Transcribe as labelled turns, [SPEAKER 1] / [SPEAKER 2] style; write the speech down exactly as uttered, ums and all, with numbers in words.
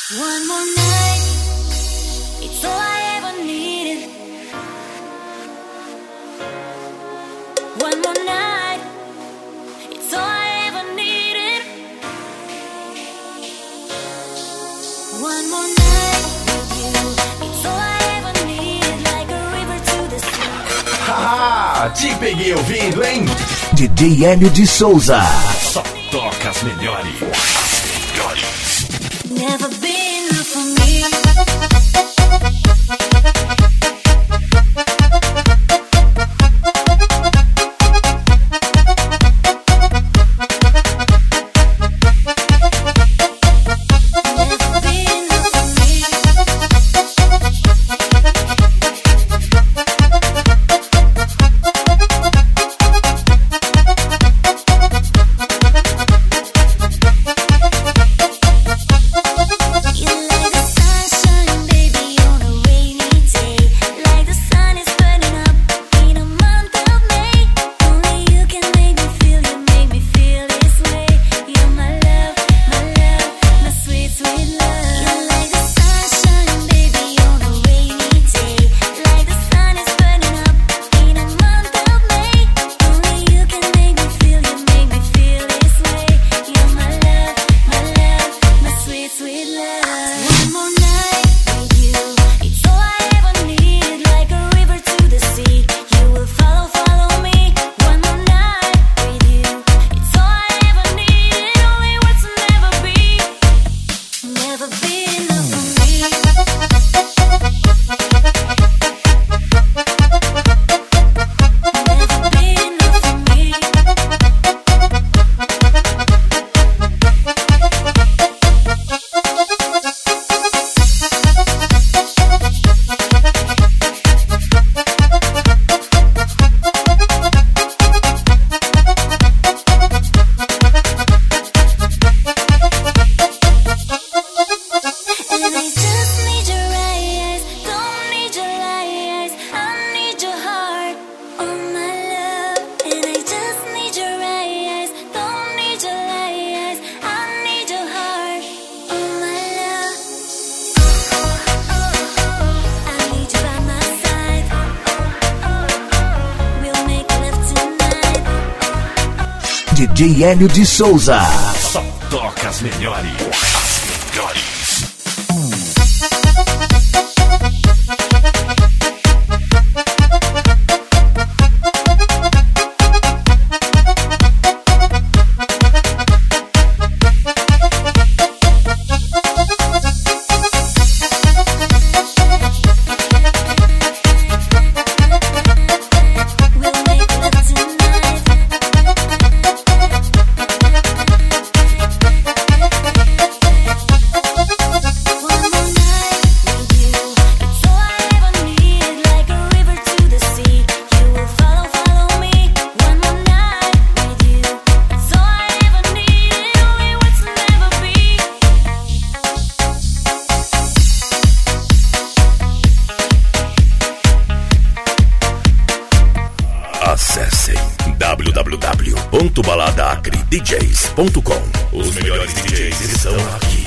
[SPEAKER 1] One more night, it's all I ever needed. One more night, it's all I ever needed. One more night with you, it's all I ever needed. Like a river to the sea.
[SPEAKER 2] Haha, te peguei ouvindo, hein?
[SPEAKER 3] D J Hélio de Souza.
[SPEAKER 2] Só toca as melhores. As melhores.
[SPEAKER 1] Never been enough for me.
[SPEAKER 3] D J Hélio de Souza.
[SPEAKER 2] Só toca as melhores. As melhores.
[SPEAKER 4] Acessem w w w ponto balada acre d js ponto com. Os melhores D Js estão aqui.